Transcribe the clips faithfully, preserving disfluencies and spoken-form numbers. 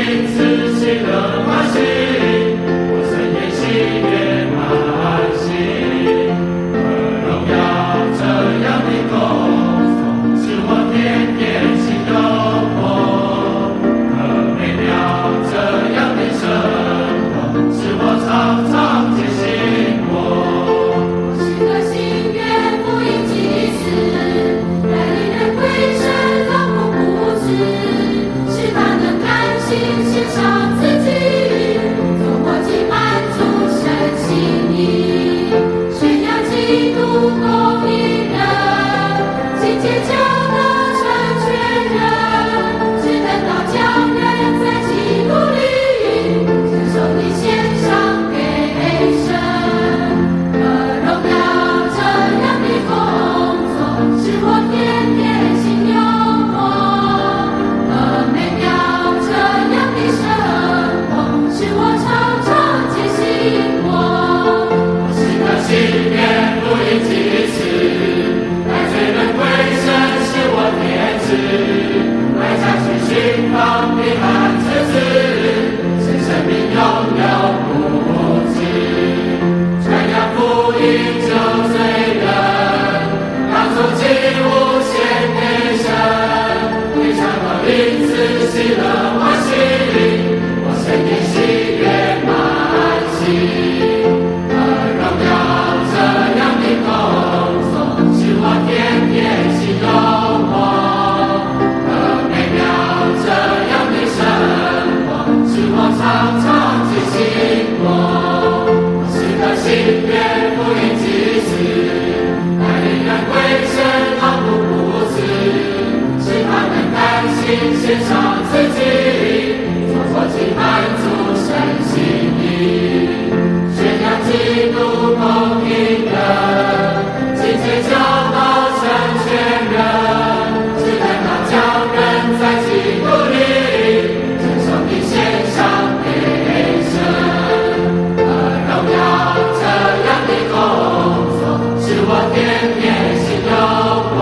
因此喜乐欢喜，我深夜喜悦满心。何荣耀这样的工作，使我天天心有我；何美妙这样的生活，使我常常坚信我。 我是个心愿福音祭司，带领人归神，劳苦不止，使他能甘心献上自己，做活祭满足神心意，宣扬基督公义人，境界教导成全人，只等到将人在基督里，承受你献上给神。何荣耀这样的工作，使我天天心有我；何美妙这样的生活，使我常常坚信我。 我是个信念福音祭司，带罪人归神，使我天职，来家去寻访平安之子，使生命永有不止。传扬福音救罪人，当作祭物献给神，非常的因此喜乐欢喜，我深夜喜悦满心。何荣耀这样的工作，使我天天心有我；何美妙这样的生活，使我常常坚信我。我是个心愿福音祭司，带领人归神，劳苦不止，使他们甘心献上自己，做活祭满足神心意，宣扬基督公义人，境界教导成全人，只等到将人在基督里，承受你献上给神。何荣耀这样的工作，使我天天心有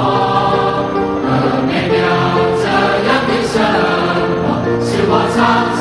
我；何美妙这样的生活，使我常